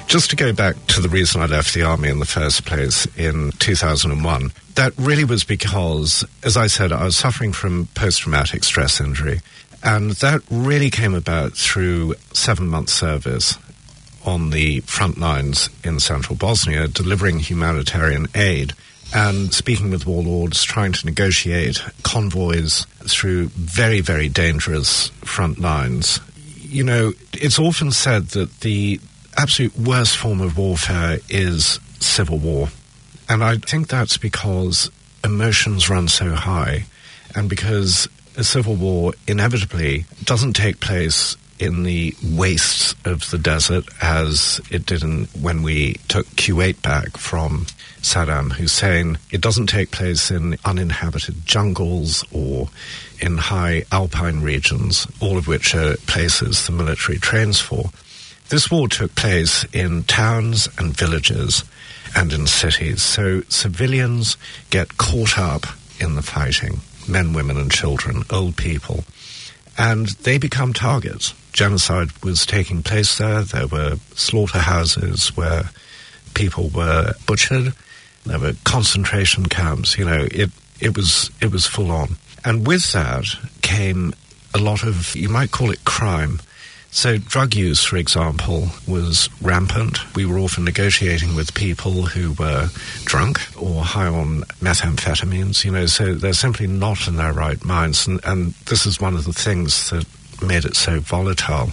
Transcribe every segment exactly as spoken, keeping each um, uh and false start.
Just to go back to the reason I left the army in the first place in two thousand one, that really was because, as I said, I was suffering from post-traumatic stress injury. And that really came about through seven months service on the front lines in central Bosnia, delivering humanitarian aid and speaking with warlords, trying to negotiate convoys through very, very dangerous front lines. You know, it's often said that the absolute worst form of warfare is civil war. And I think that's because emotions run so high, and because a civil war inevitably doesn't take place in the wastes of the desert as it did in, when we took Kuwait back from Saddam Hussein. It doesn't take place in uninhabited jungles or in high alpine regions, all of which are places the military trains for. This war took place in towns and villages and in cities, so civilians get caught up in the fighting. Men, women and children, old people. And they become targets. Genocide was taking place there. There were slaughterhouses where people were butchered. There were concentration camps. You know, it, it was it was full on. And with that came a lot of, you might call it crime. So drug use, for example, was rampant. We were often negotiating with people who were drunk or high on methamphetamines, you know, so they're simply not in their right minds. And, and this is one of the things that made it so volatile.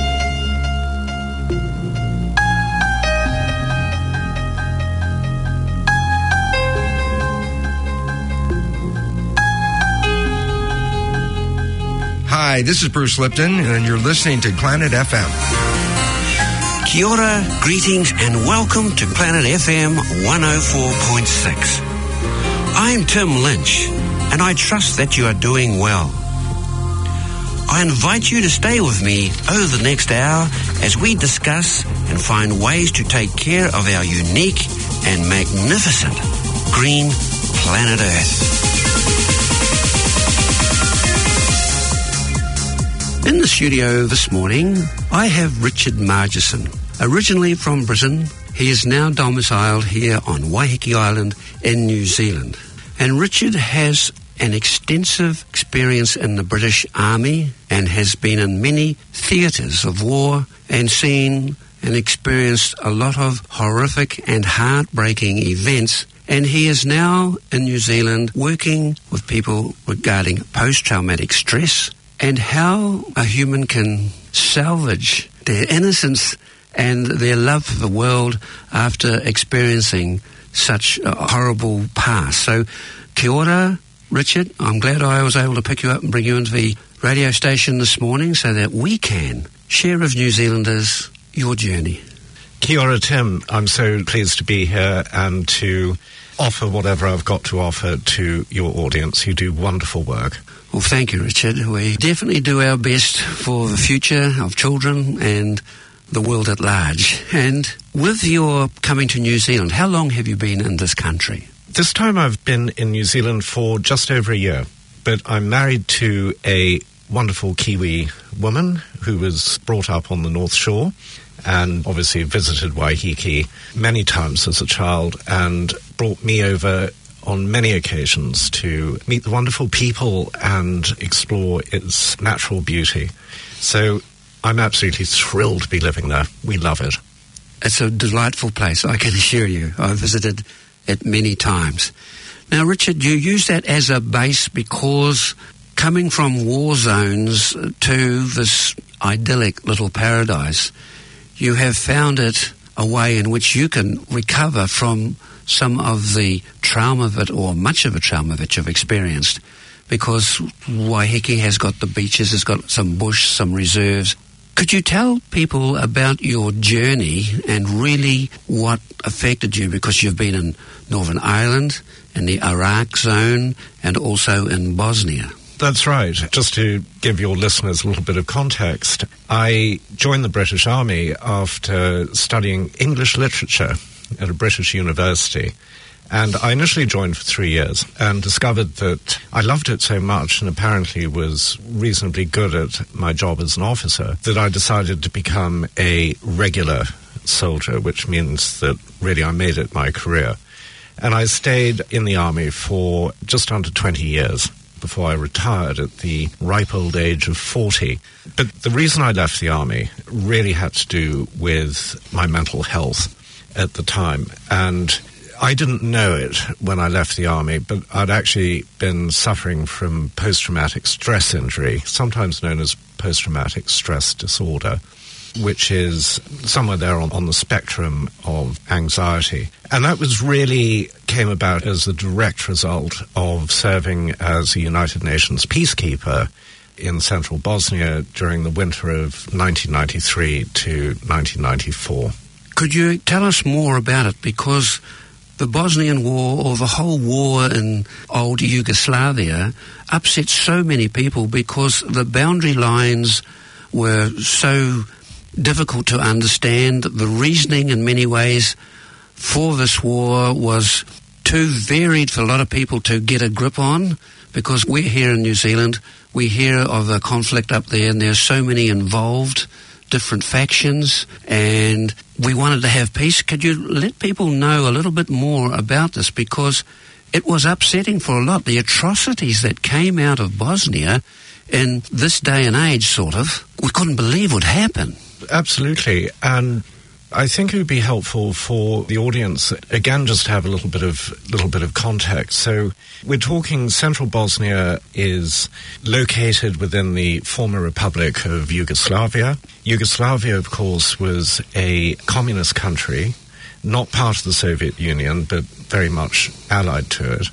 Hi, this is Bruce Lipton, and you're listening to Planet F M. Kia ora, greetings, and welcome to Planet F M one oh four point six. I'm Tim Lynch, and I trust that you are doing well. I invite you to stay with me over the next hour as we discuss and find ways to take care of our unique and magnificent green planet Earth. In the studio this morning, I have Richard Margison. Originally from Britain, he is now domiciled here on Waiheke Island in New Zealand. And Richard has an extensive experience in the British Army and has been in many theatres of war and seen and experienced a lot of horrific and heartbreaking events. And he is now in New Zealand working with people regarding post-traumatic stress and how a human can salvage their innocence and their love for the world after experiencing such a horrible past. So, kia ora, Richard. I'm glad I was able to pick you up and bring you into the radio station this morning so that we can share with New Zealanders your journey. Kia ora, Tim. I'm so pleased to be here and to offer whatever I've got to offer to your audience. You do wonderful work. Well, thank you, Richard. We definitely do our best for the future of children and the world at large. And with your coming to New Zealand, how long have you been in this country? This time I've been in New Zealand for just over a year, but I'm married to a wonderful Kiwi woman who was brought up on the North Shore and obviously visited Waiheke many times as a child and brought me over on many occasions to meet the wonderful people and explore its natural beauty. So I'm absolutely thrilled to be living there. We love it. It's a delightful place, I can assure you. I visited it many times. Now, Richard, you use that as a base because coming from war zones to this idyllic little paradise, you have found it a way in which you can recover from some of the trauma of it, or much of the trauma that you've experienced, because Waiheke has got the beaches, it's got some bush, some reserves. Could you tell people about your journey and really what affected you, because you've been in Northern Ireland, in the Iraq zone, and also in Bosnia? That's right. Just to give your listeners a little bit of context, I joined the British Army after studying English literature at a British university. And I initially joined for three years and discovered that I loved it so much and apparently was reasonably good at my job as an officer that I decided to become a regular soldier, which means that really I made it my career. And I stayed in the army for just under twenty years before I retired at the ripe old age of forty. But the reason I left the army really had to do with my mental health at the time. And I didn't know it when I left the army, but I'd actually been suffering from post-traumatic stress injury, sometimes known as post-traumatic stress disorder, which is somewhere there on, on the spectrum of anxiety. And that was really came about as a direct result of serving as a United Nations peacekeeper in central Bosnia during the winter of nineteen ninety-three to nineteen ninety-four. Could you tell us more about it? Because the Bosnian War, or the whole war in old Yugoslavia, upset so many people because the boundary lines were so difficult to understand. The reasoning in many ways for this war was too varied for a lot of people to get a grip on, because we're here in New Zealand, we hear of a conflict up there and there's so many involved, different factions, and we wanted to have peace. Could you let people know a little bit more about this? Because it was upsetting for a lot, the atrocities that came out of Bosnia in this day and age, sort of. We couldn't believe would happen. Absolutely. And I think it would be helpful for the audience, again, just to have a little bit of little bit of context. So we're talking central Bosnia is located within the former Republic of Yugoslavia. Yugoslavia, of course, was a communist country, not part of the Soviet Union, but very much allied to it,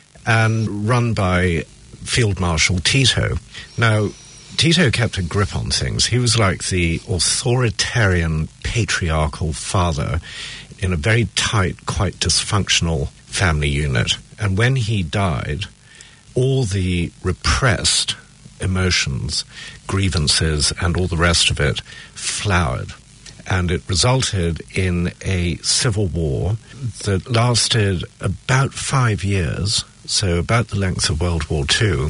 and run by Field Marshal Tito. Now, Tito kept a grip on things. He was like the authoritarian, patriarchal father in a very tight, quite dysfunctional family unit. And when he died, all the repressed emotions, grievances, and all the rest of it flowered. And it resulted in a civil war that lasted about five years, so about the length of World War Two,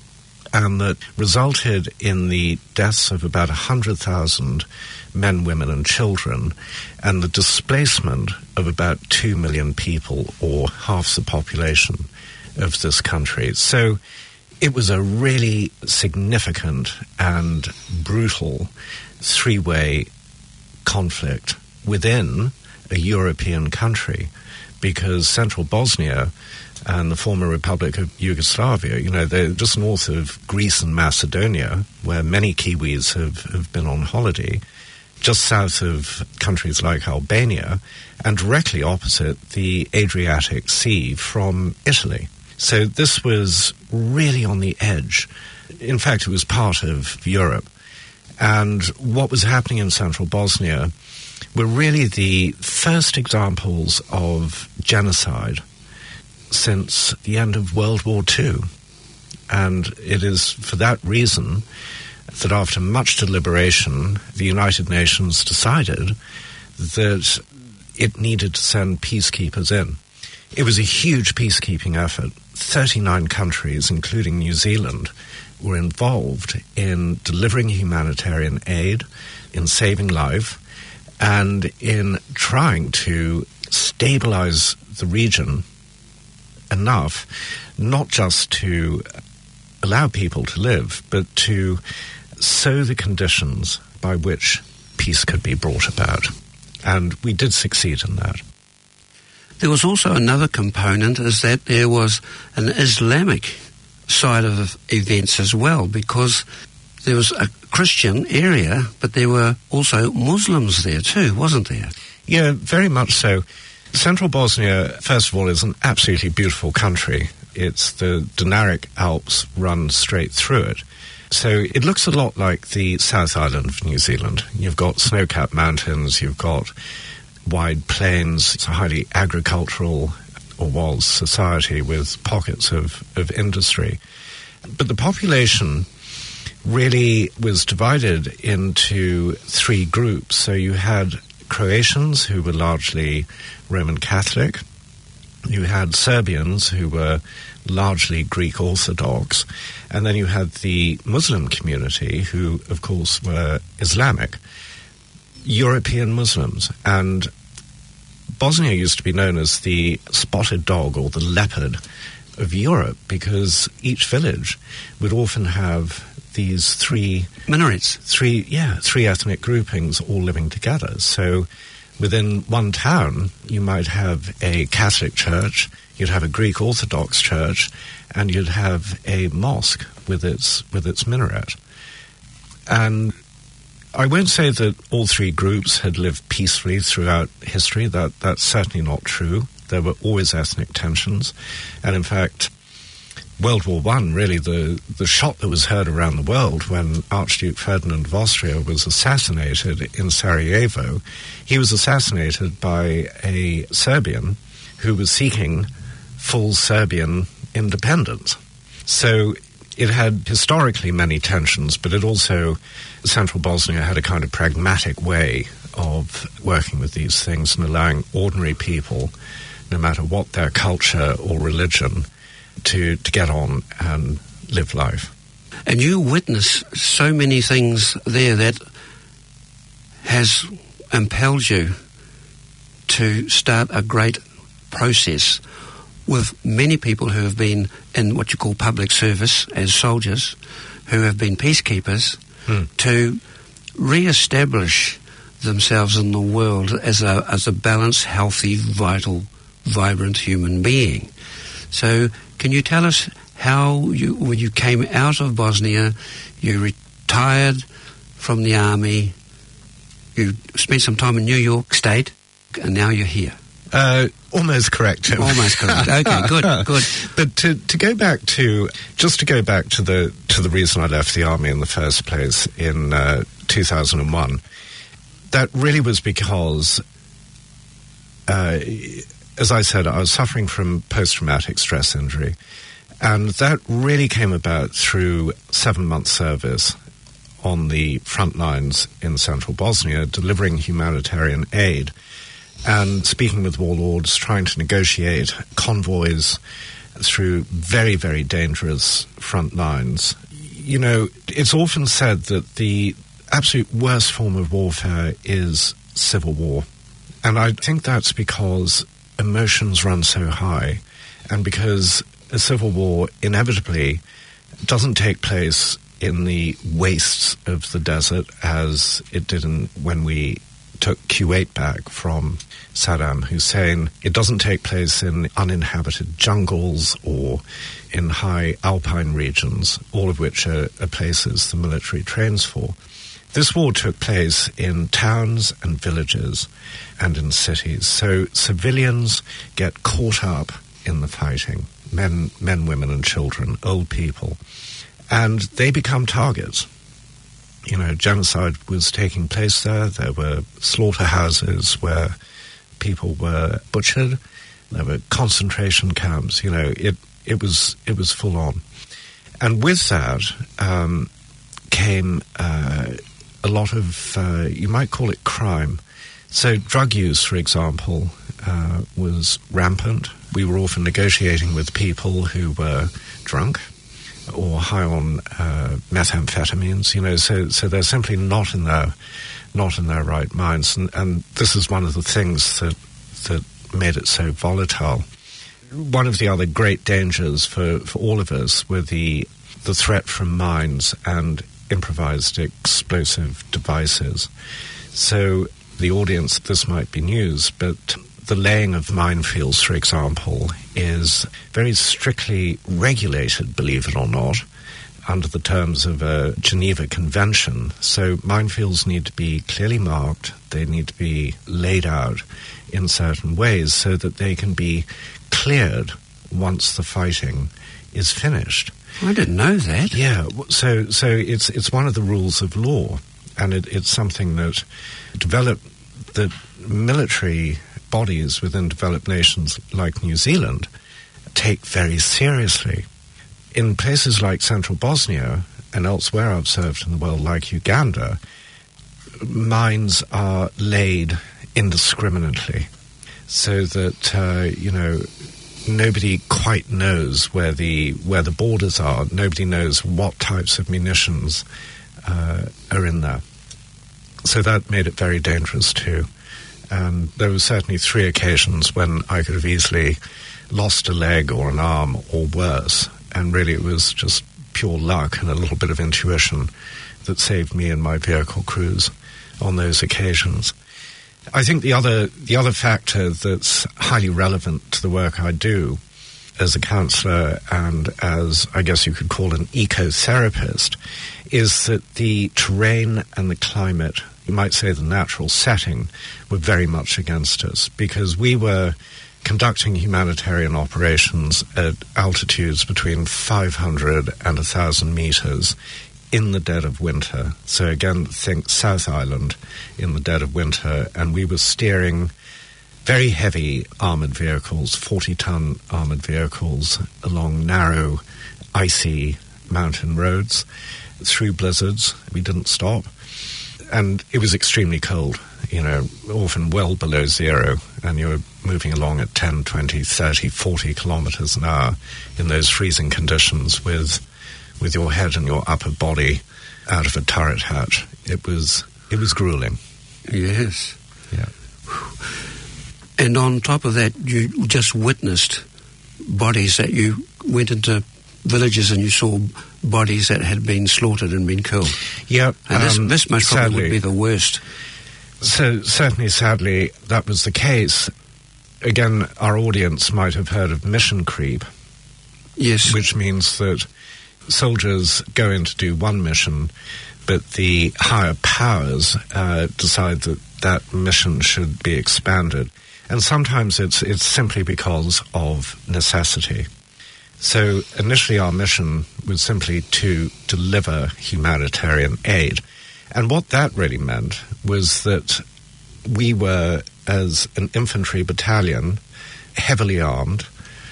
and that resulted in the deaths of about one hundred thousand men, women, and children, and the displacement of about two million people, or half the population of this country. So it was a really significant and brutal three-way conflict within a European country, because central Bosnia and the former Republic of Yugoslavia, you know, they're just north of Greece and Macedonia, where many Kiwis have, have been on holiday, just south of countries like Albania, and directly opposite the Adriatic Sea from Italy. So this was really on the edge. In fact, it was part of Europe. And what was happening in central Bosnia were really the first examples of genocide since the end of World War Two. And it is for that reason that after much deliberation, the United Nations decided that it needed to send peacekeepers in. It was a huge peacekeeping effort. thirty-nine countries, including New Zealand, were involved in delivering humanitarian aid, in saving life, and in trying to stabilize the region enough, not just to allow people to live, but to sow the conditions by which peace could be brought about. And we did succeed in that. There was also another component, is that there was an Islamic side of events as well, because there was a Christian area, but there were also Muslims there too, wasn't there? Yeah, very much so. Central Bosnia, first of all, is an absolutely beautiful country. It's the Dinaric Alps run straight through it. So it looks a lot like the South Island of New Zealand. You've got snow-capped mountains, you've got wide plains. It's a highly agricultural, or was, society with pockets of, of industry. But the population really was divided into three groups. So you had Croatians, who were largely Roman Catholic. You had Serbians, who were largely Greek Orthodox. And then you had the Muslim community, who, of course, were Islamic. European Muslims. And Bosnia used to be known as the spotted dog or the leopard of Europe because each village would often have these three minarets, three yeah, three ethnic groupings all living together. So within one town, you might have a Catholic church, you'd have a Greek Orthodox church, and you'd have a mosque with its with its minaret. And I won't say that all three groups had lived peacefully throughout history. That that's certainly not true. There were always ethnic tensions, and in fact, World War One, really, the, the shot that was heard around the world when Archduke Ferdinand of Austria was assassinated in Sarajevo, he was assassinated by a Serbian who was seeking full Serbian independence. So it had historically many tensions, but it also, Central Bosnia had a kind of pragmatic way of working with these things and allowing ordinary people, no matter what their culture or religion, to, to get on and live life. And you witness so many things there that has impelled you to start a great process with many people who have been in what you call public service as soldiers, who have been peacekeepers, hmm. to re-establish themselves in the world as a as a balanced, healthy, vital, vibrant human being. So can you tell us how you, when you came out of Bosnia, you retired from the army, you spent some time in New York State, and now you're here? Uh, almost correct, Tim. Almost correct. Okay, good, good. But to, to go back to, just to go back to the to the reason I left the army in the first place in uh, two thousand one, that really was because, uh, as I said, I was suffering from post-traumatic stress injury, and that really came about through seven months service on the front lines in central Bosnia, delivering humanitarian aid and speaking with warlords, trying to negotiate convoys through very, very dangerous front lines. You know, it's often said that the absolute worst form of warfare is civil war. And I think that's because emotions run so high, and because a civil war inevitably doesn't take place in the wastes of the desert as it did in, when we took Kuwait back from Saddam Hussein. It doesn't take place in uninhabited jungles or in high alpine regions, all of which are, are places the military trains for. This war took place in towns and villages and in cities. So civilians get caught up in the fighting, men, men, women and children, old people, and they become targets. You know, genocide was taking place there. There were slaughterhouses where people were butchered. There were concentration camps. You know, it it was it was full on. And with that um, came uh, a lot of, uh, you might call it crime. So drug use, for example, uh, was rampant. We were often negotiating with people who were drunk or high on uh, methamphetamines, you know, so so they're simply not in their not in their right minds, and, and this is one of the things that that made it so volatile. One of the other great dangers for, for all of us were the the threat from mines and improvised explosive devices. So the audience, this might be news, but the laying of minefields, for example, is very strictly regulated, believe it or not, under the terms of a Geneva Convention. So minefields need to be clearly marked, they need to be laid out in certain ways so that they can be cleared once the fighting is finished. I didn't know that. Yeah, so so it's it's one of the rules of law, and it, it's something that developed, that military bodies within developed nations like New Zealand take very seriously. In places like central Bosnia and elsewhere I've served in the world, like Uganda, mines are laid indiscriminately so that, uh, you know, nobody quite knows where the where the borders are. Nobody knows what types of munitions uh, are in there. So that made it very dangerous too. And there were certainly three occasions when I could have easily lost a leg or an arm or worse. And really it was just pure luck and a little bit of intuition that saved me and my vehicle crews on those occasions. I think the other the other factor that's highly relevant to the work I do as a counsellor and as, I guess you could call, an ecotherapist, is that the terrain and the climate, you might say the natural setting, were very much against us, because we were conducting humanitarian operations at altitudes between five hundred and one thousand metres in the dead of winter. So again, think South Island in the dead of winter, and we were steering very heavy armoured vehicles, forty-ton armoured vehicles, along narrow, icy mountain roads through blizzards. We didn't stop. And it was extremely cold, you know, often well below zero, and you were moving along at ten, twenty, thirty, forty kilometres an hour in those freezing conditions with with your head and your upper body out of a turret hatch. It was it was grueling. Yes. Yeah. And on top of that, you just witnessed bodies that you went into villages and you saw bodies that had been slaughtered and been killed. Yeah. And this, um, this most probably sadly, would be the worst. So certainly, sadly, that was the case. Again, our audience might have heard of mission creep. Yes. Which means that soldiers go in to do one mission, but the higher powers uh, decide that that mission should be expanded. And sometimes it's it's simply because of necessity. So initially our mission was simply to deliver humanitarian aid. And what that really meant was that we were, as an infantry battalion, heavily armed.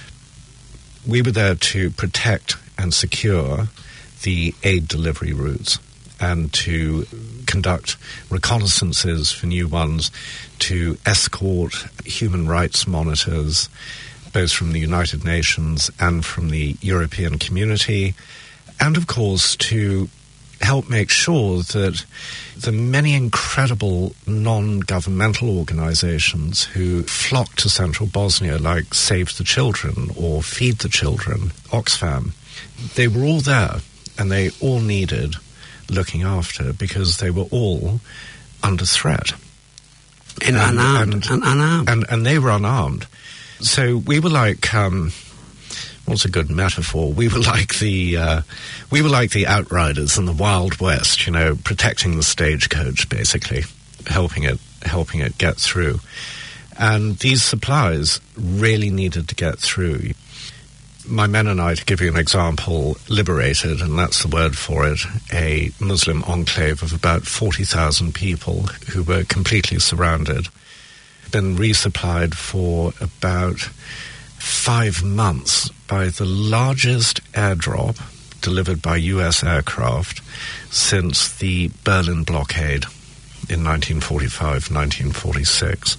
We were there to protect and secure the aid delivery routes and to conduct reconnaissances for new ones, to escort human rights monitors, both from the United Nations and from the European community, and of course to help make sure that the many incredible non-governmental organizations who flock to central Bosnia, like Save the Children or Feed the Children, Oxfam, they were all there and they all needed looking after because they were all under threat. And, and unarmed. And, and unarmed. And, and they were unarmed. So we were like, um, what's a good metaphor? We were like the, uh, we were like the outriders in the Wild West, you know, protecting the stagecoach, basically, helping it, helping it get through. And these supplies really needed to get through. My men and I, to give you an example, liberated, and that's the word for it, a Muslim enclave of about forty thousand people who were completely surrounded, been resupplied for about five months by the largest airdrop delivered by U S aircraft since the Berlin blockade in nineteen forty-five, nineteen forty-six.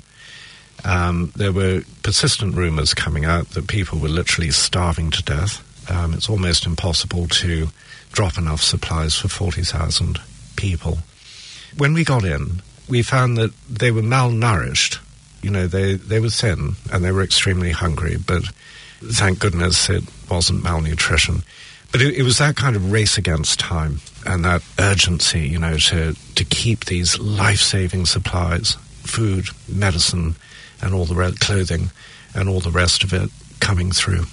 Um, there were persistent rumors coming out that people were literally starving to death. Um, it's almost impossible to drop enough supplies for forty thousand people. When we got in, we found that they were malnourished. You know, they, they were thin and they were extremely hungry, but thank goodness it wasn't malnutrition. But it, it was that kind of race against time and that urgency, you know, to, to keep these life-saving supplies, food, medicine, and all the re- clothing and all the rest of it coming through.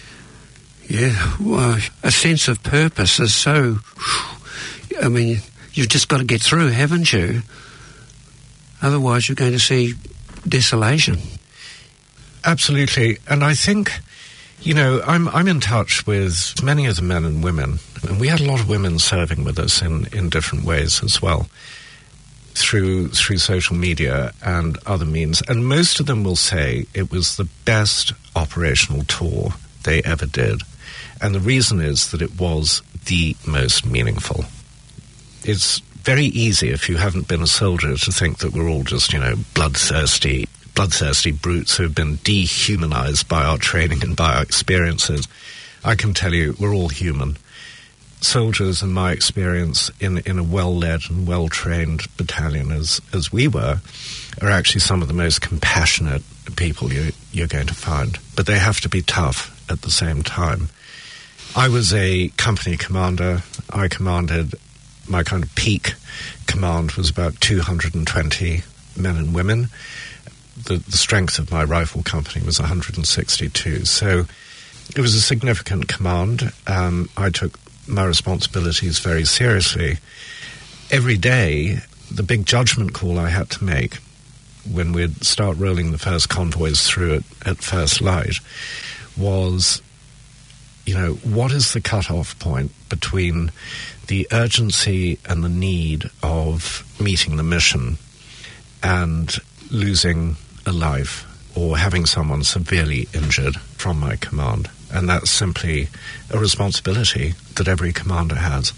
Yeah, well, a sense of purpose is so... I mean, you've just got to get through, haven't you? Otherwise you're going to see desolation. Absolutely. And I think, you know, I'm I'm in touch with many of the men and women, and we had a lot of women serving with us in, in different ways as well, through through social media and other means. And most of them will say it was the best operational tour they ever did. And the reason is that it was the most meaningful. It's very easy, if you haven't been a soldier, to think that we're all just, you know, bloodthirsty, bloodthirsty brutes who have been dehumanized by our training and by our experiences. I can tell you, we're all human. soldiers, in my experience, in in a well-led and well-trained battalion as as we were, are actually some of the most compassionate people you, you're going to find. But they have to be tough at the same time. I was a company commander. I commanded, my kind of peak command was about two hundred twenty men and women. The, the strength of my rifle company was one hundred sixty-two. So it was a significant command. Um, I took my responsibilities very seriously. Every day, the big judgment call I had to make when we'd start rolling the first convoys through at, at first light was, you know, what is the cutoff point between the urgency and the need of meeting the mission and losing a life or having someone severely injured from my command? And that's simply a responsibility that every commander has.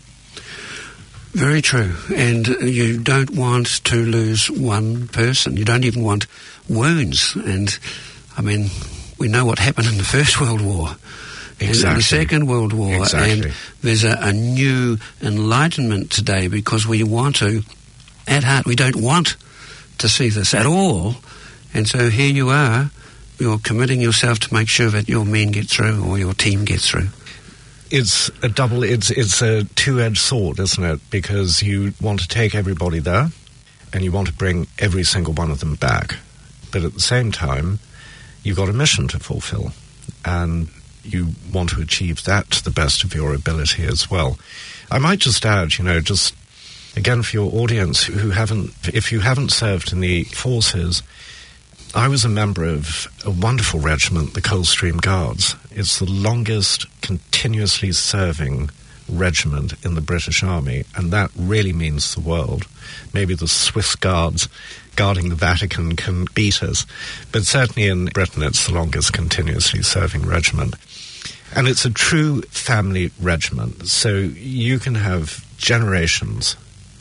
Very true. And you don't want to lose one person. You don't even want wounds. And, I mean, we know what happened in the First World War. Exactly. And in the Second World War. Exactly. And there's a, a new enlightenment today because we want to, at heart, we don't want to see this at all. And so here you are, you're committing yourself to make sure that your men get through or your team gets through. It's a double, it's it's a two-edged sword, isn't it? Because you want to take everybody there and you want to bring every single one of them back. But at the same time, you've got a mission to fulfill and you want to achieve that to the best of your ability as well. I might just add, you know, just again for your audience who haven't, if you haven't served in the forces, I was a member of a wonderful regiment, the Coldstream Guards. It's the longest continuously serving regiment in the British Army, and that really means the world. Maybe the Swiss Guards guarding the Vatican can beat us, but certainly in Britain it's the longest continuously serving regiment. And it's a true family regiment, so you can have generations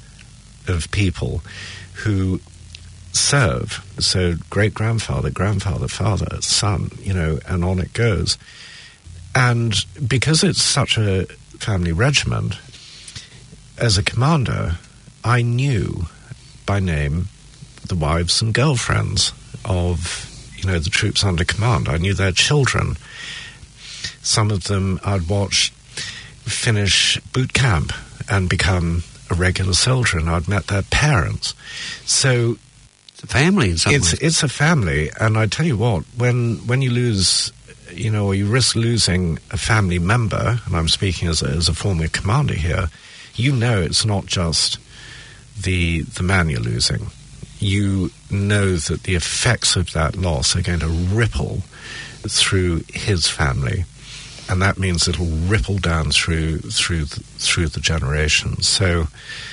of people who serve, so great-grandfather, grandfather, father, son, you know, and on it goes. And because it's such a family regiment, as a commander, I knew by name the wives and girlfriends of, you know, the troops under command. I knew their children. Some of them I'd watch finish boot camp and become a regular soldier, and I'd met their parents. So it's a family in some it's, ways. It's a family, and I tell you what, when when you lose, you know, or you risk losing a family member, and I'm speaking as a, as a former commander here, you know it's not just the the man you're losing. You know that the effects of that loss are going to ripple through his family, and that means it'll ripple down through through the, through the generations. So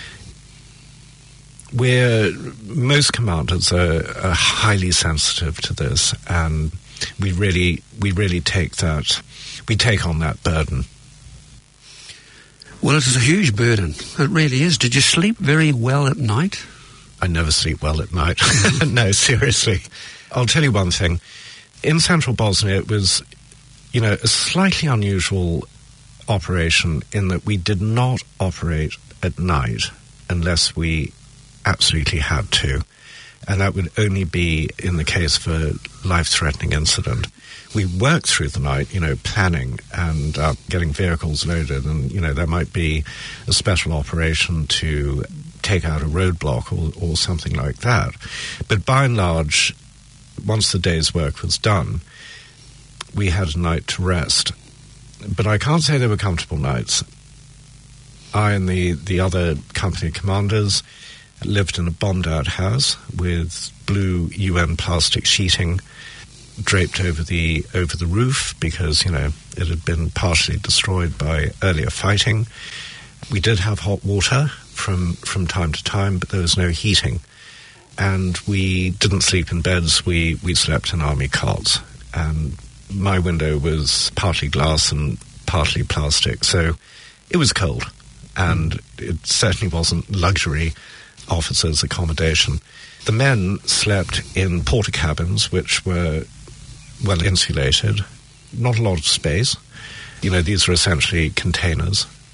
we're most commanders are, are highly sensitive to this, and we really we really take that we take on that burden. Well, it is a huge burden. It really is. Did you sleep very well at night? I never sleep well at night. No, seriously. I'll tell you one thing. In central Bosnia, it was, you know, a slightly unusual operation in that we did not operate at night unless we absolutely had to. And that would only be in the case of a life-threatening incident. We worked through the night, you know, planning and uh, getting vehicles loaded, and, you know, there might be a special operation to take out a roadblock or, or something like that. But by and large, once the day's work was done, we had a night to rest. But I can't say they were comfortable nights. I and the, the other company commanders lived in a bombed-out house with blue U N plastic sheeting draped over the over the roof because, you know, it had been partially destroyed by earlier fighting. We did have hot water from from time to time, but there was no heating. And we didn't sleep in beds. We, we slept in army cots. And my window was partly glass and partly plastic, so it was cold. And it certainly wasn't luxury officers' accommodation. The men slept in porter cabins, which were well insulated, not a lot of space. You know, these are essentially containers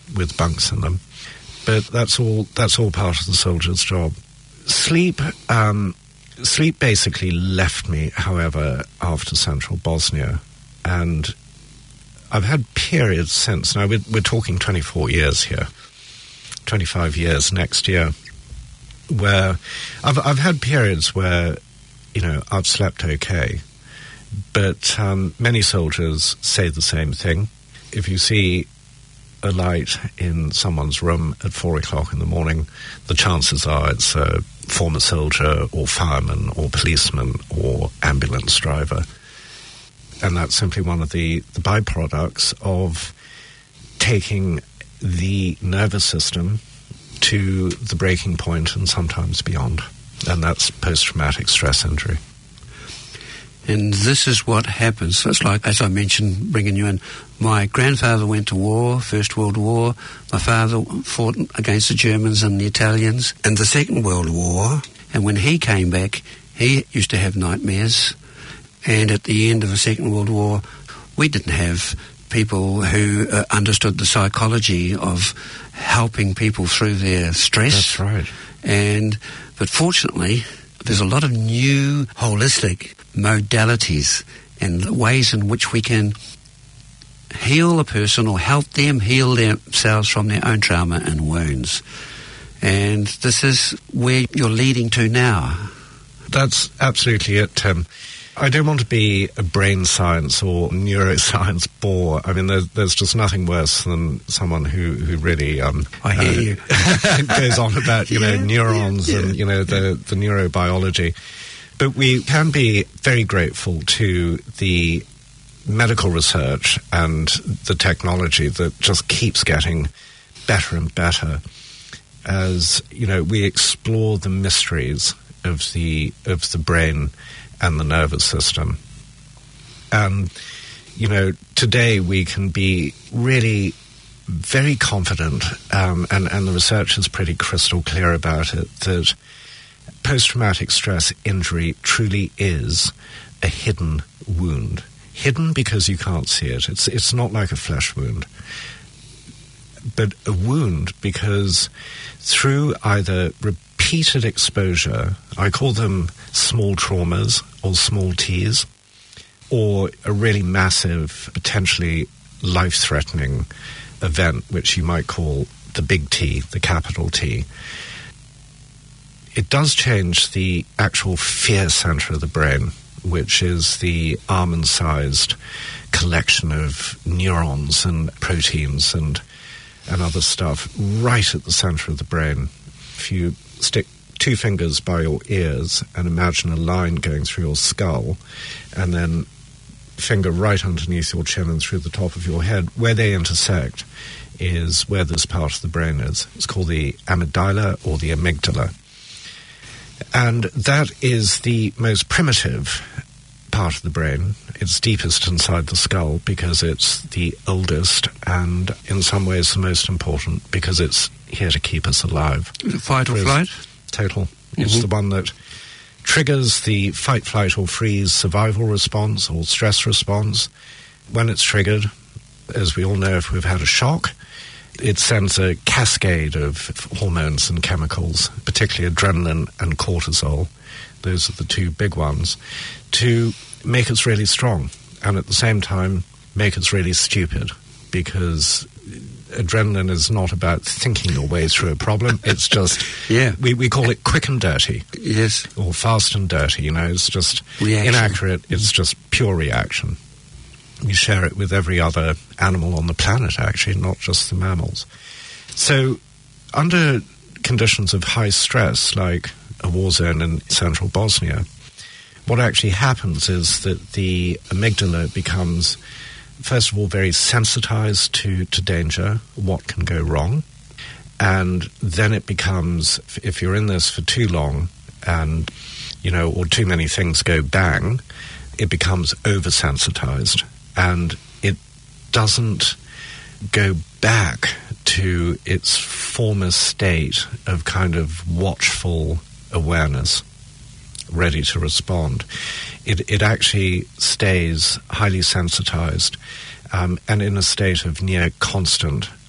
with bunks in them. But that's all, that's all part of the soldier's job. Sleep, um, sleep basically left me, however, after Central Bosnia. And I've had periods since. Now, we're, we're talking twenty-four years here, twenty-five years next year, where I've, I've had periods where, you know, I've slept okay. But um, many soldiers say the same thing. If you see a light in someone's room at four o'clock in the morning, the chances are it's a former soldier or fireman or policeman or ambulance driver. And that's simply one of the, the byproducts of taking the nervous system to the breaking point and sometimes beyond. And that's post-traumatic stress injury. And this is what happens. So it's like, as I mentioned, bringing you in, my grandfather went to war, First World War. My father fought against the Germans and the Italians in the Second World War. And when he came back, he used to have nightmares. And at the end of the Second World War, we didn't have people who uh, understood the psychology of helping people through their stress. That's right. And, but fortunately, there's a lot of new holistic modalities and ways in which we can heal a person or help them heal themselves from their own trauma and wounds. And this is where you're leading to now. That's absolutely it, Tim. I don't want to be a brain science or neuroscience bore. I mean, there's, there's just nothing worse than someone who, who really um, I hear uh, you. goes on about, you yeah, know, neurons yeah, yeah. and, you know, the, the neurobiology. But we can be very grateful to the medical research and the technology that just keeps getting better and better as, you know, we explore the mysteries of the of the brain and the nervous system. And, you know, today we can be really very confident, um, and, and the research is pretty crystal clear about it, that post-traumatic stress injury truly is a hidden wound. Hidden because you can't see it. It's, it's not like a flesh wound. But a wound because through either repeated exposure, I call them small traumas or small T's, or a really massive, potentially life-threatening event, which you might call the big T, the capital T, it does change the actual fear center of the brain, which is the almond-sized collection of neurons and proteins and and other stuff right at the center of the brain. If you stick two fingers by your ears and imagine a line going through your skull, and then finger right underneath your chin and through the top of your head, where they intersect is where this part of the brain is. It's called the amygdala or the amygdala. And that is the most primitive part of the brain. It's deepest inside the skull because it's the oldest and in some ways the most important because it's here to keep us alive. Fight or flight? Total. Mm-hmm. It's the one that triggers the fight, flight or freeze survival response or stress response. When it's triggered, as we all know if we've had a shock, it sends a cascade of hormones and chemicals, particularly adrenaline and cortisol. Those are the two big ones, to make us really strong and at the same time make us really stupid, because adrenaline is not about thinking your way through a problem. It's just, yeah. we, we call it quick and dirty. Yes. Or fast and dirty, you know, it's just reaction. Inaccurate. It's just pure reaction. We share it with every other animal on the planet, actually, not just the mammals. So under conditions of high stress, like a war zone in central Bosnia, what actually happens is that the amygdala becomes, first of all, very sensitized to, to danger, what can go wrong. And then it becomes, if you're in this for too long and, you know, or too many things go bang, it becomes oversensitized. And it doesn't go back to its former state of kind of watchful awareness, ready to respond. It, it actually stays highly sensitized um, and in a state of near constant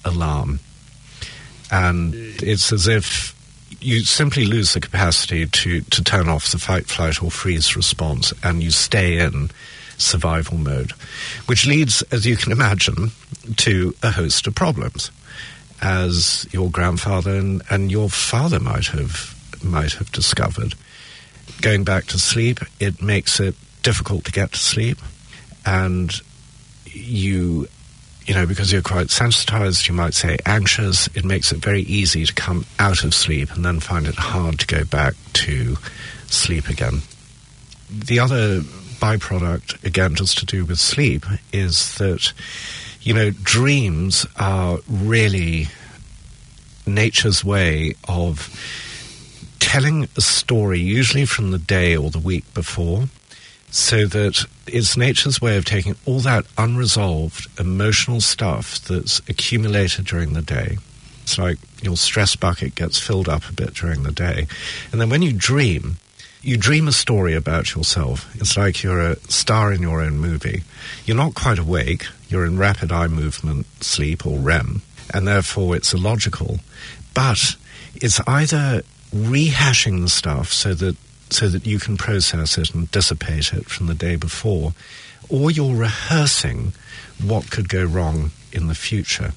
alarm. And it's as if you simply lose the capacity to, to turn off the fight, flight, or freeze response, and you stay in survival mode, which leads, as you can imagine, to a host of problems, as your grandfather and, and your father might have might have discovered. Going back to sleep, it makes it difficult to get to sleep, and you, you know, because you're quite sensitized, you might say anxious, it makes it very easy to come out of sleep and then find it hard to go back to sleep again. The other byproduct, again, just to do with sleep, is that, you know, dreams are really nature's way of telling a story, usually from the day or the week before, so that it's nature's way of taking all that unresolved emotional stuff that's accumulated during the day. It's like your stress bucket gets filled up a bit during the day. And then when you dream, you dream a story about yourself. It's like you're a star in your own movie. You're not quite awake. You're in rapid eye movement sleep, or R E M, and therefore it's illogical. But it's either rehashing the stuff so that so that you can process it and dissipate it from the day before, or you're rehearsing what could go wrong in the future.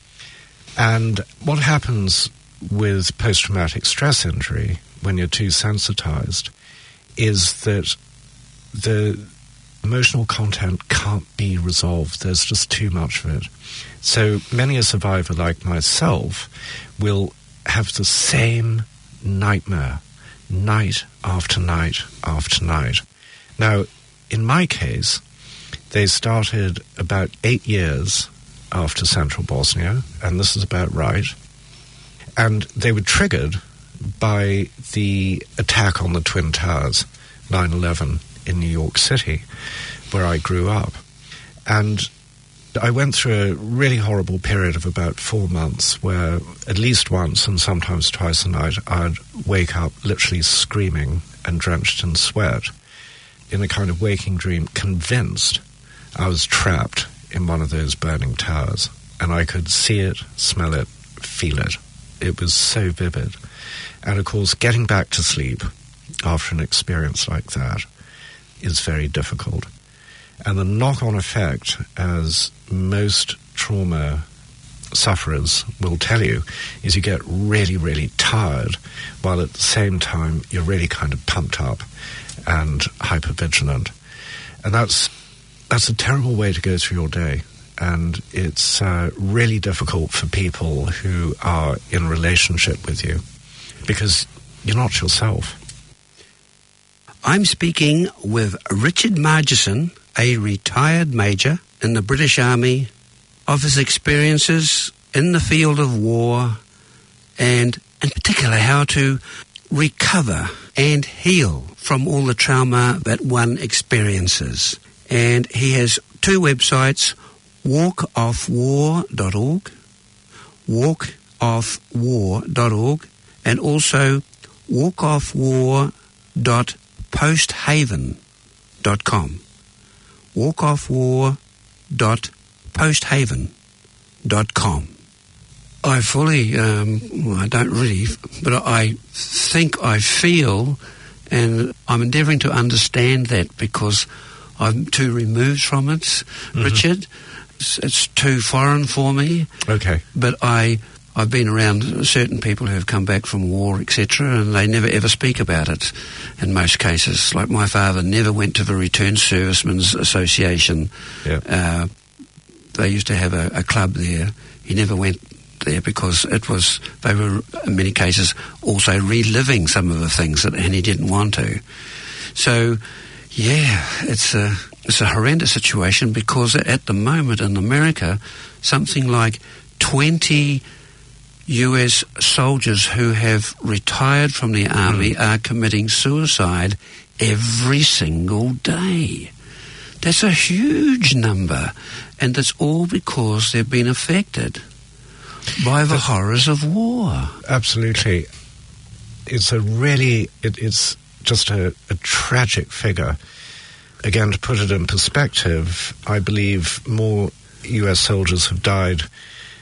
And what happens with post-traumatic stress injury when you're too sensitized is that the emotional content can't be resolved. There's just too much of it. So many a survivor like myself will have the same nightmare night after night after night. Now, in my case, they started about eight years after Central Bosnia, and this is about right. And they were triggered by the attack on the Twin Towers, nine eleven, in New York City, where I grew up. And I went through a really horrible period of about four months where at least once and sometimes twice a night I'd wake up literally screaming and drenched in sweat in a kind of waking dream, convinced I was trapped in one of those burning towers. And I could see it, smell it, feel it. It was so vivid. And of course, getting back to sleep after an experience like that is very difficult. And the knock-on effect, as most trauma sufferers will tell you, is you get really, really tired, while at the same time you're really kind of pumped up and hypervigilant. And that's that's a terrible way to go through your day. And it's uh, really difficult for people who are in relationship with you, because you're not yourself. I'm speaking with Richard Margison, a retired major in the British Army, of his experiences in the field of war, and in particular how to recover and heal from all the trauma that one experiences. And he has two websites, walk off war dot org, walk off war dot org, and also walk off war dot posthaven dot com. walk off war dot posthaven dot com. I fully, um, well, I don't really, but I think I feel, and I'm endeavouring to understand that because I'm too removed from it, mm-hmm. Richard. It's, it's too foreign for me. Okay. But I, I've been around certain people who have come back from war, et cetera, and they never ever speak about it in most cases. Like my father never went to the Returned Servicemen's Association. Yep. Uh, they used to have a, a club there. He never went there because it was, they were in many cases also reliving some of the things that, and he didn't want to. So, yeah, it's a, it's a horrendous situation because at the moment in America, something like twenty U S soldiers who have retired from the army mm. are committing suicide every single day. That's a huge number, and that's all because they've been affected by the horrors of war. Absolutely. It's a really, it, it's just a, a tragic figure. Again, to put it in perspective, I believe more U S soldiers have died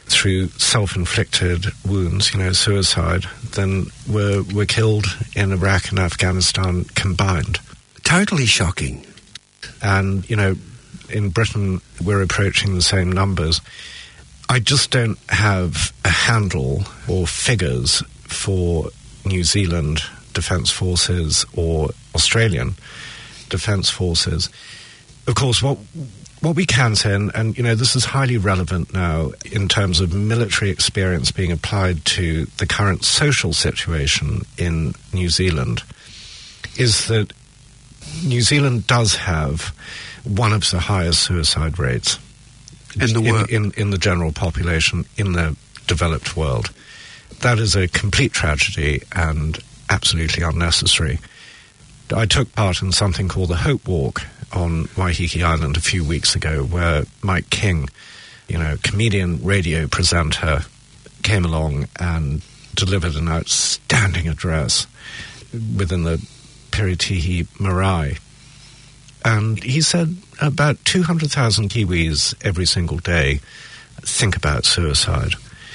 through self-inflicted wounds, you know, suicide, than were, were killed in Iraq and Afghanistan combined. Totally shocking. And, you know, in Britain, we're approaching the same numbers. I just don't have a handle or figures for New Zealand Defence Forces or Australian Defence Forces. Of course, what what we can say, and, and you know, this is highly relevant now in terms of military experience being applied to the current social situation in New Zealand, is that New Zealand does have one of the highest suicide rates in the, wor- in, in, in the general population in the developed world. That is a complete tragedy and absolutely unnecessary. I took part in something called the Hope Walk on Waiheke Island a few weeks ago, where Mike King, you know, comedian, radio presenter, came along and delivered an outstanding address within the Piritihi Marae. And he said about two hundred thousand Kiwis every single day think about suicide.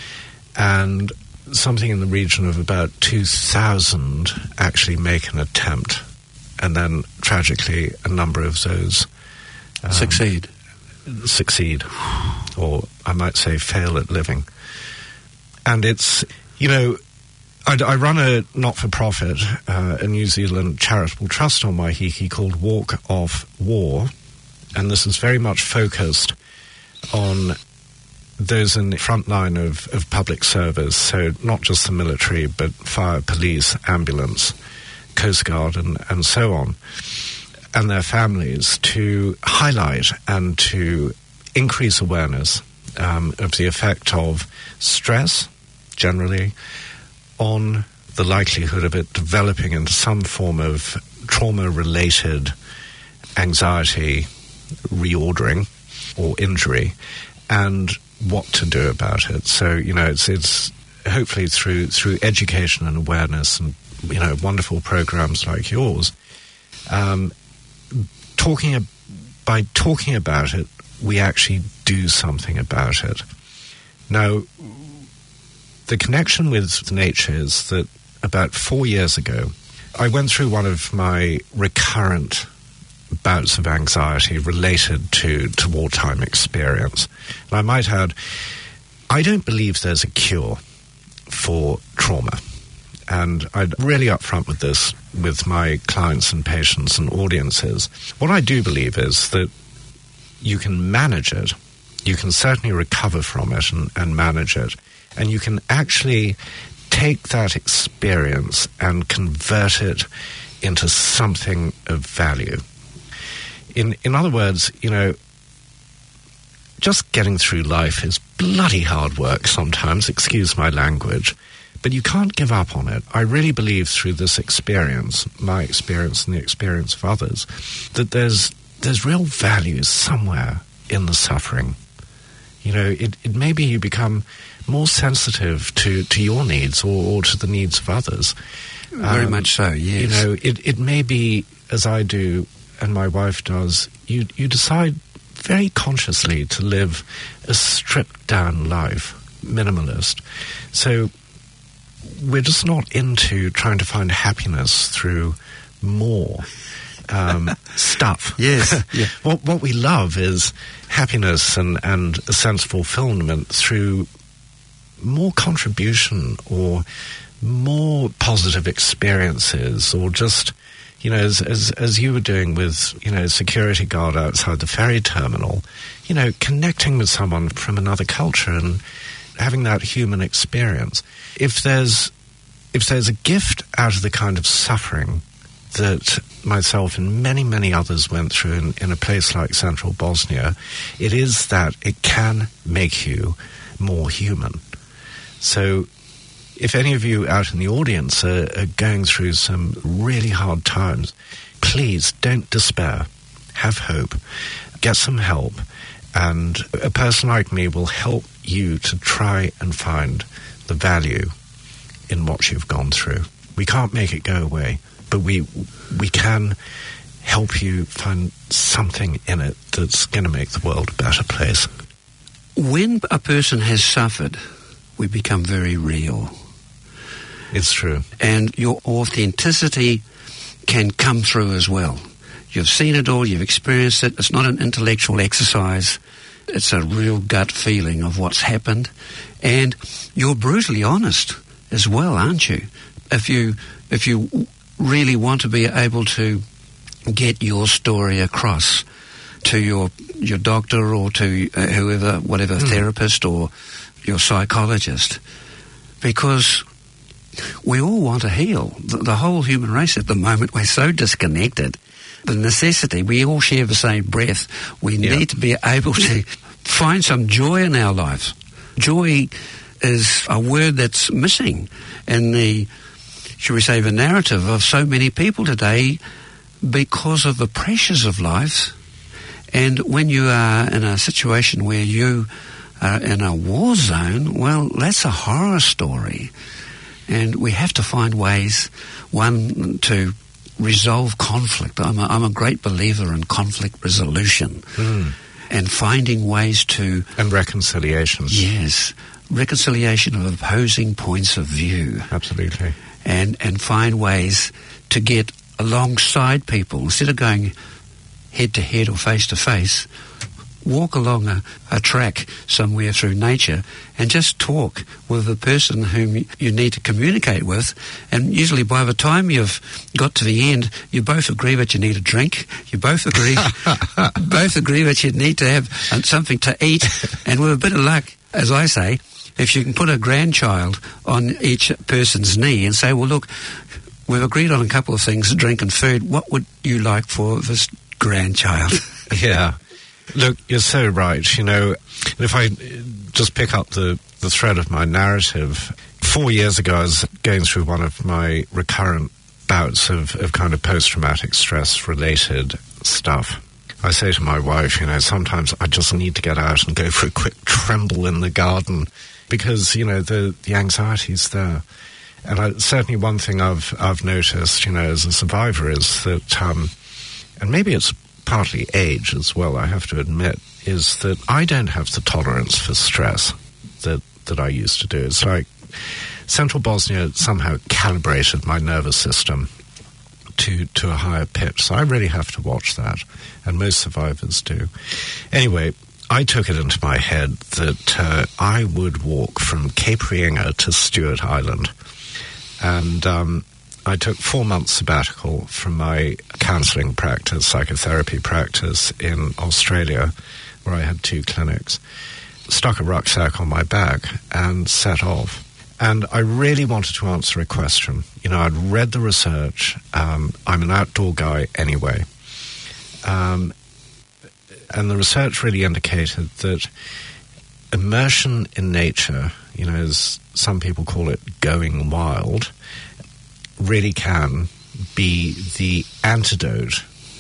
And something in the region of about two thousand actually make an attempt. And then, tragically, a number of those... Um, succeed. Succeed. Or, I might say, fail at living. And it's, you know, I, I run a not-for-profit, uh, a New Zealand charitable trust on Waiheke called Walk Off War. And this is very much focused on those in the front line of, of public service. So not just the military, but fire, police, ambulance, Coast Guard, and, and so on, and their families, to highlight and to increase awareness um, of the effect of stress, generally, on the likelihood of it developing into some form of trauma-related anxiety, reordering, or injury, and what to do about it. So, you know, it's it's hopefully through through education and awareness and, you know, wonderful programs like yours, um, talking ab- by talking about it, we actually do something about it. Now, the connection with nature is that about four years ago, I went through one of my recurrent bouts of anxiety related to, to wartime experience. And I might add, I don't believe there's a cure for trauma. And I'm really upfront with this with my clients and patients and audiences. What I do believe is that you can manage it. You can certainly recover from it and, and manage it. And you can actually take that experience and convert it into something of value. In in other words, you know, just getting through life is bloody hard work sometimes, excuse my language, but you can't give up on it. I really believe through this experience, my experience and the experience of others, that there's there's real value somewhere in the suffering. You know, it, it maybe you become more sensitive to, to your needs or, or to the needs of others. Very um, much so, yes. You know, it, it may be, as I do and my wife does, you you decide very consciously to live a stripped-down life, minimalist. So we're just not into trying to find happiness through more um, stuff. Yes. Yeah. What what we love is happiness and, and a sense of fulfillment through more contribution or more positive experiences, or just, you know, as, as as you were doing with, you know, security guard outside the ferry terminal, you know, connecting with someone from another culture and having that human experience. If there's if there's a gift out of the kind of suffering that myself and many, many others went through in, in a place like central Bosnia, it is that it can make you more human. So if any of you out in the audience are, are going through some really hard times, please don't despair. Have hope. Get some help. And a person like me will help you to try and find the value in what you've gone through. We can't make it go away, but we we can help you find something in it that's going to make the world a better place. when a person has suffered, we become very real. It's true. And your authenticity can come through as well. You've seen it all, you've experienced it. It's not an intellectual exercise. It's a real gut feeling of what's happened. And you're brutally honest as well, aren't you? If you if you really want to be able to get your story across to your your doctor or to uh, whoever, whatever mm. therapist or your psychologist, because we all want to heal. The, the whole human race at the moment, we're so disconnected. The necessity, we all share the same breath. We yeah. need to be able to find some joy in our lives. Joy is a word that's missing in the, should we say, the narrative of so many people today because of the pressures of life. And when you are in a situation where you are in a war zone, well, that's a horror story. And we have to find ways, one, to resolve conflict. I'm a, I'm a great believer in conflict resolution mm. and finding ways to... And reconciliation. Yes, reconciliation of opposing points of view. Absolutely. And, and find ways to get alongside people. Instead of going head-to-head or face-to-face, walk along a, a track somewhere through nature and just talk with the person whom you need to communicate with. And usually by the time you've got to the end, you both agree that you need a drink. You both agree both agree that you need to have something to eat. And with a bit of luck, as I say, if you can put a grandchild on each person's knee and say, well, look, we've agreed on a couple of things, drink and food. What would you like for this grandchild? Yeah. Look, you're so right. You know, if I just pick up the, the thread of my narrative, four years ago I was going through one of my recurrent bouts of, of kind of post-traumatic stress-related stuff. I say to my wife, you know, sometimes I just need to get out and go for a quick tremble in the garden because, you know, the, the anxiety's there. And I, certainly one thing I've I've noticed, you know, as a survivor is that, um, and maybe it's partly age as well, I have to admit, is that I don't have the tolerance for stress that, that I used to do. It's like Central Bosnia somehow calibrated my nervous system to, to a higher pitch. So I really have to watch that, and most survivors do. Anyway, I took it into my head that uh, I would walk from Cape Reinga to Stewart Island. And um, I took four months sabbatical from my counselling practice, psychotherapy practice in Australia, where I had two clinics, stuck a rucksack on my back and set off. And I really wanted to answer a question. You know, I'd read the research. Um, I'm an outdoor guy anyway. Um, and the research really indicated that immersion in nature, you know, as some people call it going wild, really can be the antidote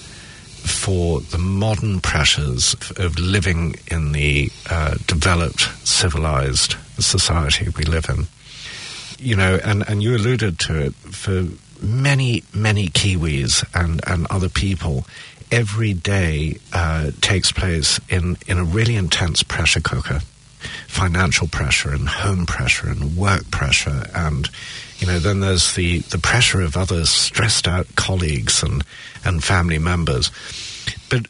for the modern pressures of living in the uh, developed, civilized society we live in. You know, and, and you alluded to it, for many, many Kiwis and, and other people, every day uh, takes place in, in a really intense pressure cooker. Financial pressure and home pressure and work pressure, and you know, then there's the, the pressure of other stressed out colleagues and, and family members. But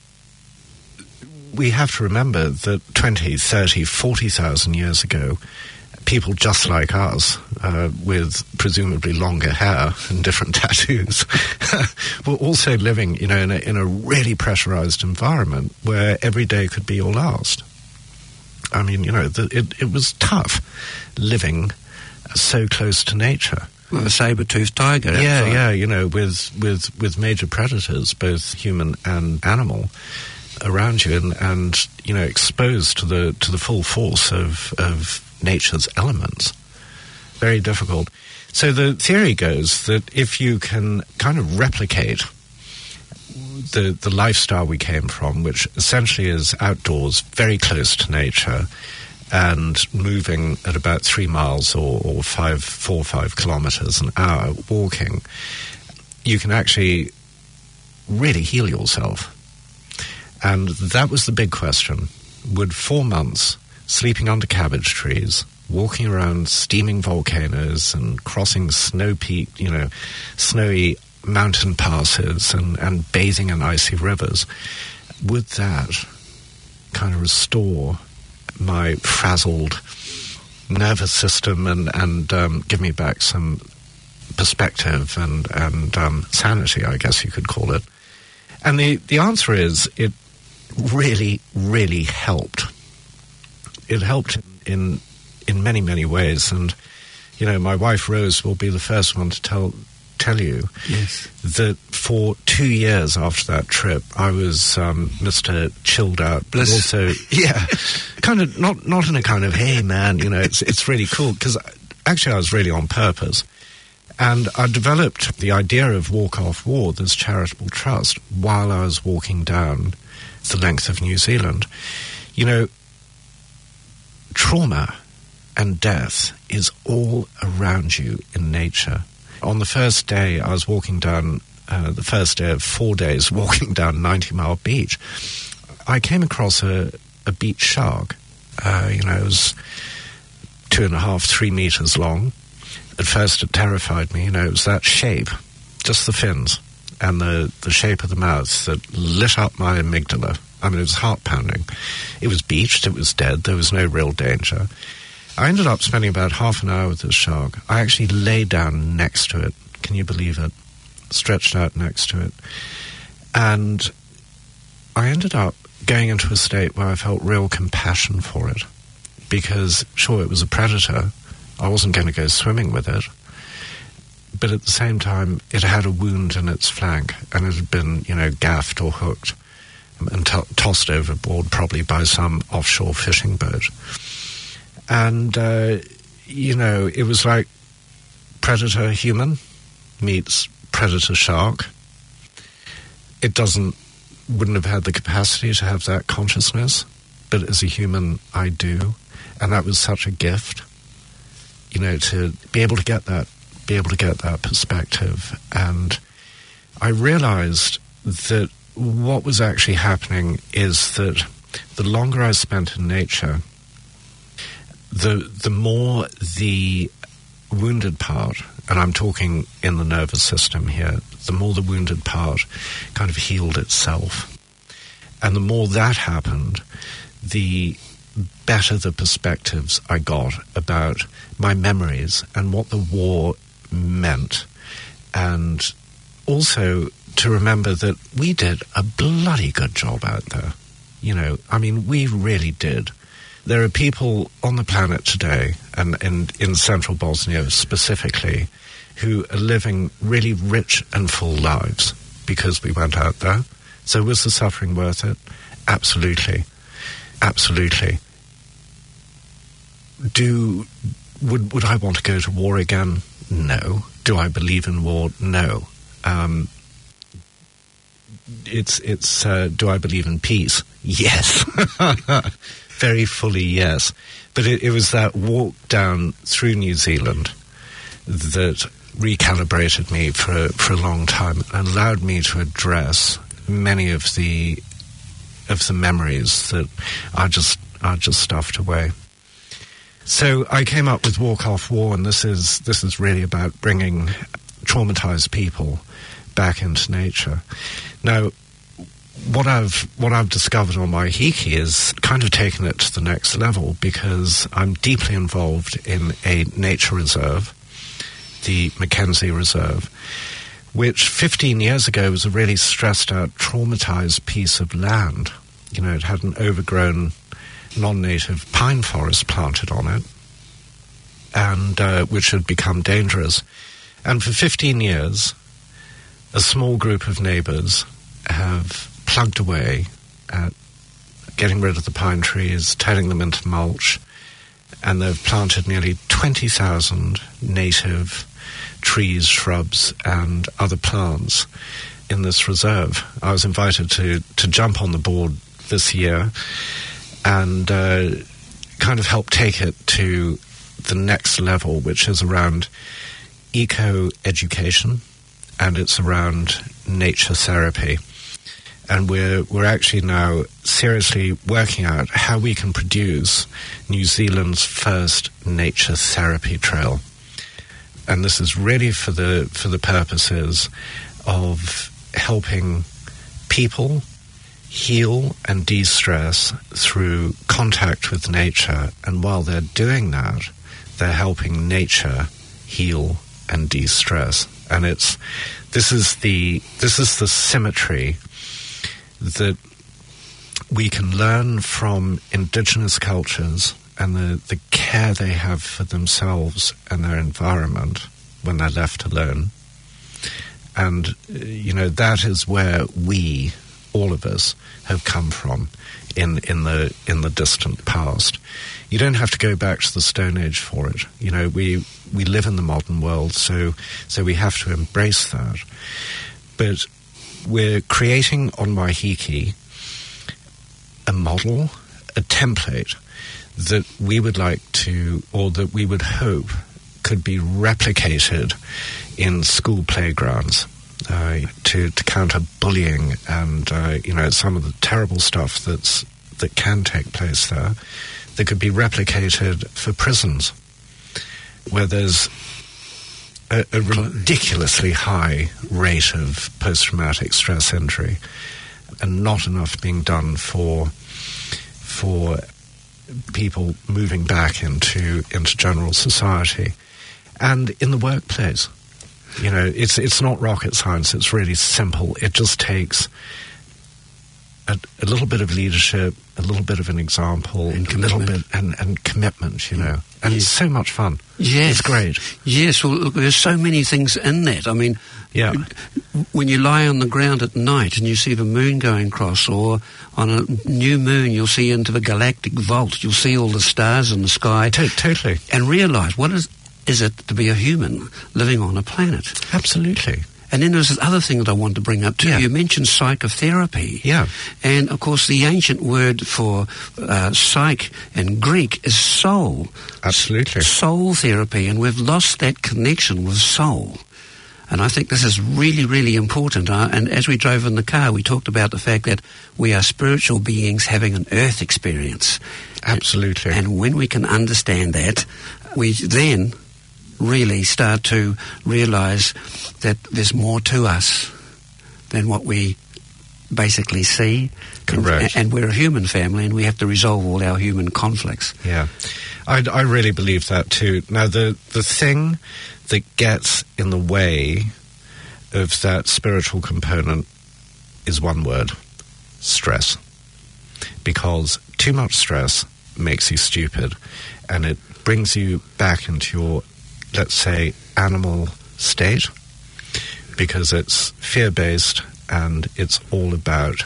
we have to remember that twenty, thirty, forty thousand years ago, people just like us, uh, with presumably longer hair and different tattoos, were also living, you know, in a, in a really pressurized environment where every day could be your last. I mean, you know, the, it, it was tough living so close to nature. Well, a saber-toothed tiger. Yeah, outside. yeah, you know, with, with, with major predators, both human and animal, around you, and, and you know, exposed to the to the full force of, of nature's elements. Very difficult. So the theory goes that if you can kind of replicate the the lifestyle we came from, which essentially is outdoors, very close to nature, and moving at about three miles or, or five, four or five kilometers an hour walking, you can actually really heal yourself. And that was the big question. Would four months sleeping under cabbage trees, walking around steaming volcanoes and crossing snow peak, you know, snowy mountain passes and, and bathing in icy rivers, would that kind of restore my frazzled nervous system and, and um, give me back some perspective and, and um, sanity, I guess you could call it. And the, the answer is it really, really helped. It helped in in many, many ways. And, you know, my wife Rose will be the first one to tell tell you yes. that for two years after that trip, I was um, Mister Chilled Out, but Bliss. also, yeah, kind of not not in a kind of, hey, man, you know, it's it's really cool, because actually I was really on purpose. And I developed the idea of Walk Off War, this charitable trust, while I was walking down the length of New Zealand. You know, trauma and death is all around you in nature. On the first day, I was walking down, uh, the first day of four days, walking down ninety mile Beach, I came across a, a beach shark. Uh, you know, it was two and a half, three meters long. At first, it terrified me. You know, it was that shape, just the fins, and the, the shape of the mouth that lit up my amygdala. I mean, it was heart-pounding. It was beached, it was dead, there was no real danger. I ended up spending about half an hour with this shark. I actually lay down next to it. Can you believe it? Stretched out next to it. And I ended up going into a state where I felt real compassion for it. Because, sure, it was a predator. I wasn't going to go swimming with it. But at the same time, it had a wound in its flank, and it had been, you know, gaffed or hooked and to- tossed overboard, probably by some offshore fishing boat. And, uh, you know, it was like predator-human meets predator-shark. It doesn't, wouldn't have had the capacity to have that consciousness, but as a human, I do. And that was such a gift, you know, to be able to get that, be able to get that perspective. And I realized that what was actually happening is that the longer I spent in nature, the the more the wounded part, and I'm talking in the nervous system here, the more the wounded part kind of healed itself. And the more that happened, the better the perspectives I got about my memories and what the war meant. And also to remember that we did a bloody good job out there. You know, I mean, we really did. There are people on the planet today, and, and in central Bosnia specifically, who are living really rich and full lives because we went out there. So was the suffering worth it? Absolutely. Absolutely. Do would would I want to go to war again? No. Do I believe in war? No. Um, it's it's. Uh, do I believe in peace? Yes. Very fully, yes. But it, it was that walk down through New Zealand that recalibrated me for for a long time and allowed me to address many of the of the memories that are just are just stuffed away. So I came up with Walk Off War, and this is this is really about bringing traumatized people back into nature. Now, what I've what I've discovered on Waiheke is kind of taken it to the next level, because I'm deeply involved in a nature reserve, the Mackenzie Reserve, which fifteen years ago was a really stressed out, traumatized piece of land. You know, it had an overgrown non-native pine forest planted on it, and uh, which had become dangerous. And for fifteen years, a small group of neighbors have plugged away at getting rid of the pine trees, turning them into mulch, and they've planted nearly twenty thousand native trees, shrubs, and other plants in this reserve. I was invited to, to jump on the board this year and uh, kind of help take it to the next level, which is around eco-education, and it's around nature therapy. And we're we're actually now seriously working out how we can produce New Zealand's first nature therapy trail. And this is really for the for the purposes of helping people heal and de-stress through contact with nature. And while they're doing that, they're helping nature heal and de-stress. And it's this is the this is the symmetry that we can learn from indigenous cultures and the, the care they have for themselves and their environment when they're left alone. And, you know, that is where we, all of us, have come from in, in the in the distant past. You don't have to go back to the Stone Age for it. You know, we we live in the modern world, so so we have to embrace that. But we're creating on Waiheke a model, a template that we would like to, or that we would hope could be replicated in school playgrounds uh, to, to counter bullying and, uh, you know, some of the terrible stuff that's that can take place there, that could be replicated for prisons, where there's a, a ridiculously high rate of post-traumatic stress injury, and not enough being done for for people moving back into into general society. And in the workplace, you know, it's it's not rocket science. It's really simple. It just takes a, a little bit of leadership, a little bit of an example, and a little bit and, and commitment, you know. And yes. It's so much fun. Yes. It's great. Yes, well, look, there's so many things in that. I mean, yeah. when you lie on the ground at night and you see the moon going across, or on a new moon you'll see into the galactic vault, you'll see all the stars in the sky. To- totally. And realise what is, is it to be a human living on a planet. Absolutely. And then there's this other thing that I want to bring up too. Yeah. You mentioned psychotherapy. Yeah. And, of course, the ancient word for uh, psych in Greek is soul. Absolutely. Soul therapy, and we've lost that connection with soul. And I think this is really, really important. Uh, and as we drove in the car, we talked about the fact that we are spiritual beings having an earth experience. Absolutely. And, and when we can understand that, we then really start to realise that there's more to us than what we basically see. Correct. And, and we're a human family, and we have to resolve all our human conflicts. Yeah. I, I really believe that too. Now, the, the thing that gets in the way of that spiritual component is one word: stress. Because too much stress makes you stupid, and it brings you back into your, let's say, animal state, because it's fear-based and it's all about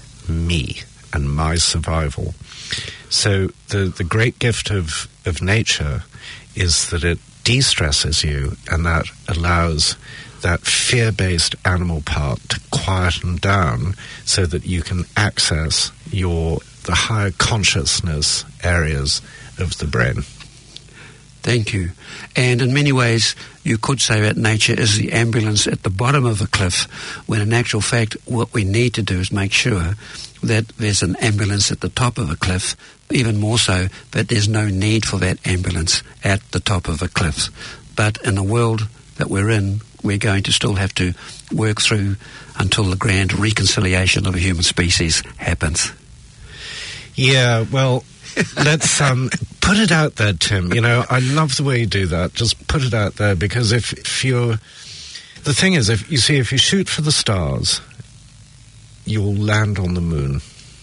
me and my survival. So the, the great gift of, of nature is that it de-stresses you, and that allows that fear-based animal part to quieten down so that you can access your the higher consciousness areas of the brain. Thank you. And in many ways, you could say that nature is the ambulance at the bottom of a cliff, when in actual fact what we need to do is make sure that there's an ambulance at the top of a cliff, even more so that there's no need for that ambulance at the top of a cliff. But in the world that we're in, we're going to still have to work through until the grand reconciliation of a human species happens. Yeah, well, let's um, put it out there, Tim. You know, I love the way you do that. Just put it out there, because if, if you're... The thing is, if you see, if you shoot for the stars, you'll land on the moon.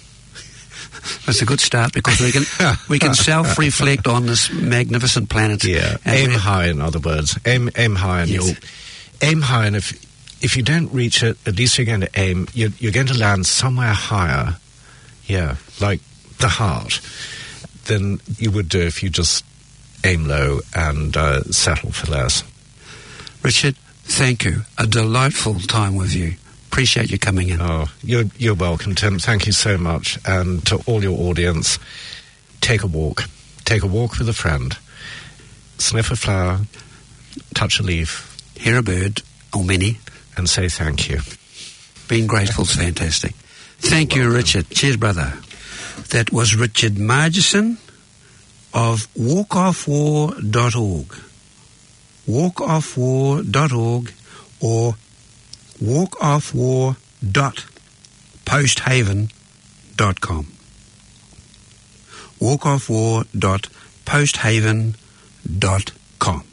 That's a good start, because we can we can self-reflect on this magnificent planet. Yeah, aim high, in other words. Aim aim high, and Yes. you'll... Aim high, and if if you don't reach it, at least you're going to aim. You're, you're going to land somewhere higher, yeah, like the heart, than you would do if you just aim low and uh, settle for less. Richard, thank you. A delightful time with you. Appreciate you coming in. Oh, you're, you're welcome, Tim. Thank you so much. And to all your audience, take a walk. Take a walk with a friend. Sniff a flower, touch a leaf. Hear a bird, or many. And say thank you. Being grateful is fantastic. Thank you, Richard. Cheers, brother. That was Richard Margison of walk off war dot org. walk off war dot org or walk off war dot post haven dot com. walk off war dot post haven dot com.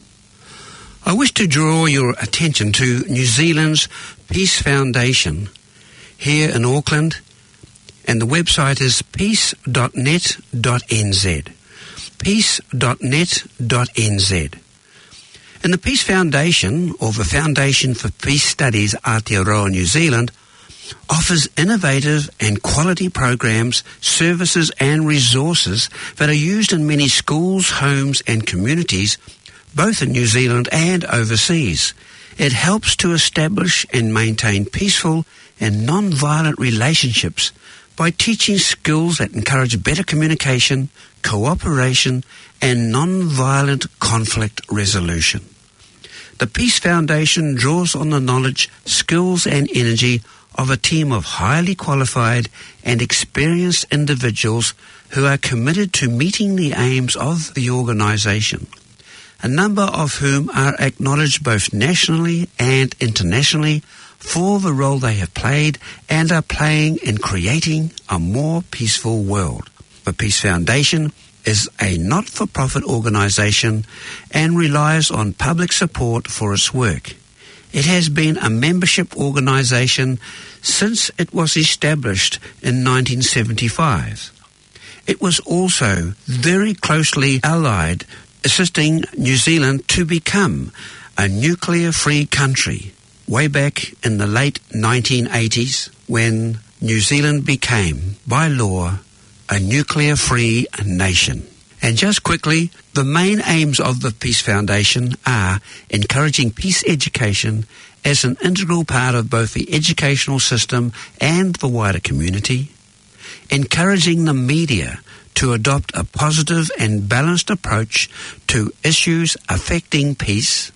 I wish to draw your attention to New Zealand's Peace Foundation here in Auckland, and the website is peace dot net dot n z. peace dot net dot n z. And the Peace Foundation, or the Foundation for Peace Studies Aotearoa New Zealand, offers innovative and quality programs, services and resources that are used in many schools, homes and communities, both in New Zealand and overseas. It helps to establish and maintain peaceful and non-violent relationships by teaching skills that encourage better communication, cooperation and non-violent conflict resolution. The Peace Foundation draws on the knowledge, skills and energy of a team of highly qualified and experienced individuals who are committed to meeting the aims of the organisation, a number of whom are acknowledged both nationally and internationally for the role they have played and are playing in creating a more peaceful world. The Peace Foundation is a not-for-profit organisation and relies on public support for its work. It has been a membership organisation since it was established in nineteen seventy-five. It was also very closely allied, assisting New Zealand to become a nuclear-free country way back in the late nineteen eighties, when New Zealand became, by law, a nuclear-free nation. And just quickly, the main aims of the Peace Foundation are encouraging peace education as an integral part of both the educational system and the wider community, encouraging the media to adopt a positive and balanced approach to issues affecting peace,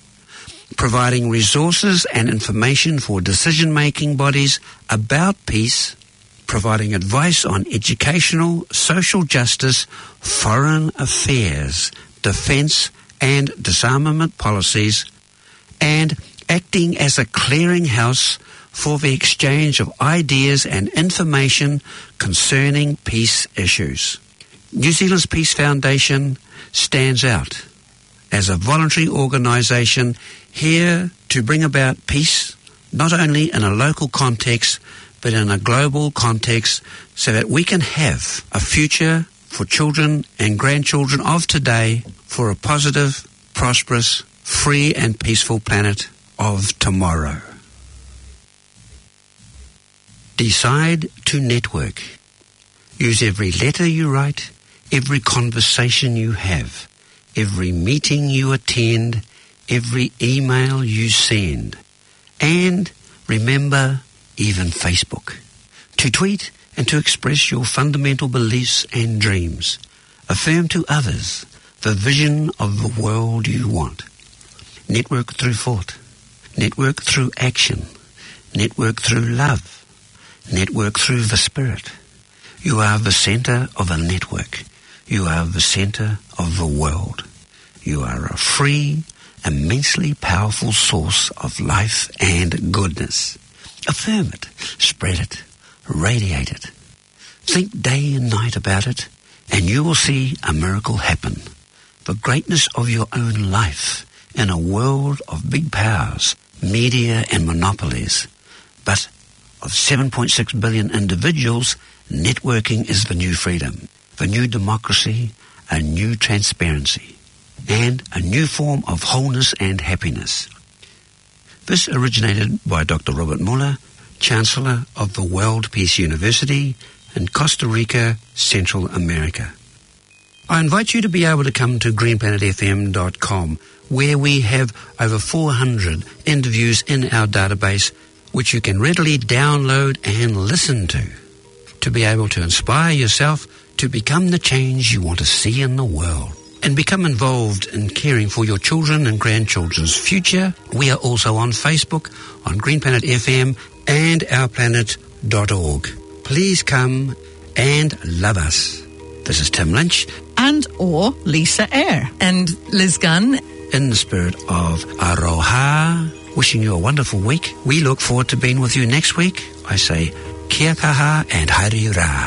providing resources and information for decision-making bodies about peace, providing advice on educational, social justice, foreign affairs, defence and disarmament policies, and acting as a clearinghouse for the exchange of ideas and information concerning peace issues. New Zealand's Peace Foundation stands out as a voluntary organisation here to bring about peace, not only in a local context, but in a global context, so that we can have a future for children and grandchildren of today for a positive, prosperous, free and peaceful planet of tomorrow. Decide to network. Use every letter you write, every conversation you have, every meeting you attend, every email you send, and remember, even Facebook, to tweet and to express your fundamental beliefs and dreams. Affirm to others the vision of the world you want. Network through thought. Network through action. Network through love. Network through the spirit. You are the centre of a network. You are the centre of the world. You are a free, immensely powerful source of life and goodness. Affirm it, spread it, radiate it. Think day and night about it, and you will see a miracle happen. The greatness of your own life in a world of big powers, media and monopolies, but of seven point six billion individuals, networking is the new freedom, the new democracy, a new transparency, and a new form of wholeness and happiness. This originated by Doctor Robert Muller, Chancellor of the World Peace University in Costa Rica, Central America. I invite you to be able to come to green planet f m dot com, where we have over four hundred interviews in our database, which you can readily download and listen to, to be able to inspire yourself to become the change you want to see in the world, and become involved in caring for your children and grandchildren's future. We are also on Facebook, on Green Planet F M and our planet dot org. please come and love us. This is Tim Lynch. And or Lisa Eyre. And Liz Gunn. In the spirit of Aroha, wishing you a wonderful week. We look forward to being with you next week. I say, kia kaha and haere rā.